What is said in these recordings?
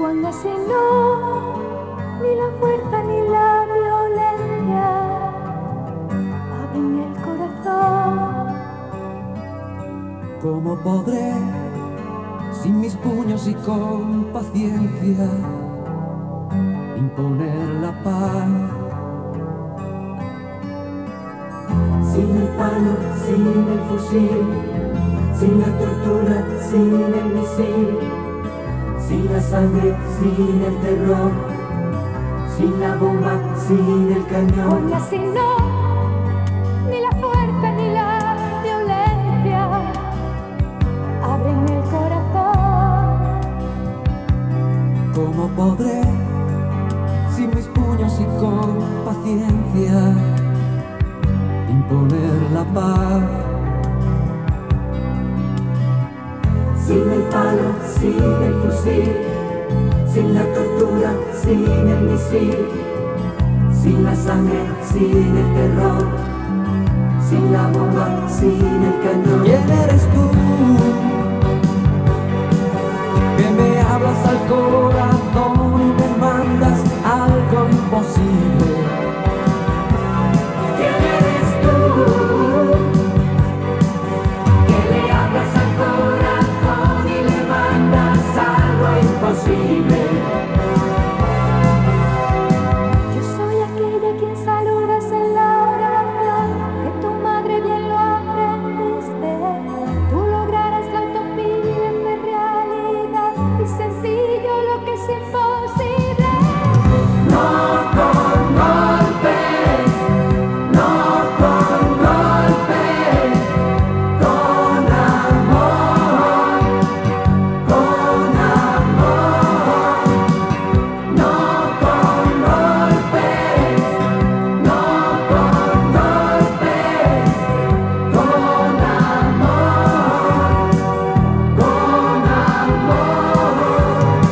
cuando así no, ni la fuerza ni la violencia abren el corazón. ¿Cómo podré, sin mis puños y con paciencia, imponer la paz? Sin el palo, sin el fusil, sin la tortura, sin el misil, sin la sangre, sin el terror, sin la bomba, sin el cañón. Cuando así no, ni la fuerza ni la violencia abren el corazón. ¿Cómo podré, sin mis puños y con paciencia, imponer la paz? Sin el palo, sin el fusil, sin la tortura, sin el misil, sin la sangre, sin el terror, sin la bomba, sin el cañón. ¿Quién eres tú que me hablas al corazón y me mandas algo imposible? ¿Quién eres tú que le hablas al corazón y le mandas algo imposible? Yo soy aquella quien saludas en la oración, que tu madre bien lo aprendiste. Tú lograrás la utopía de realidad y sencillo lo que es imposible. No con golpes, no con golpes, con amor, con amor. No con golpes, no con golpes, con amor, con amor.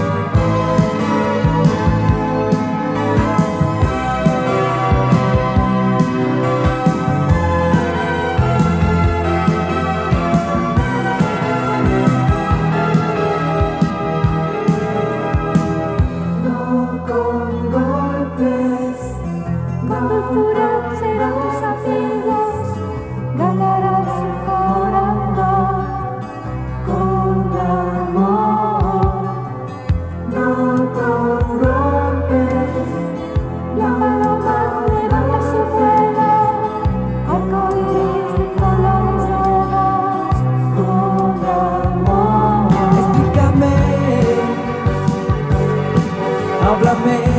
No con golpes, Cuando el furor serán tus amigos, ganarás su corazón. con amor. No con golpes, La paloma levanta su vuelo, arcoíris de colores nuevos. con amor. Explícame, háblame.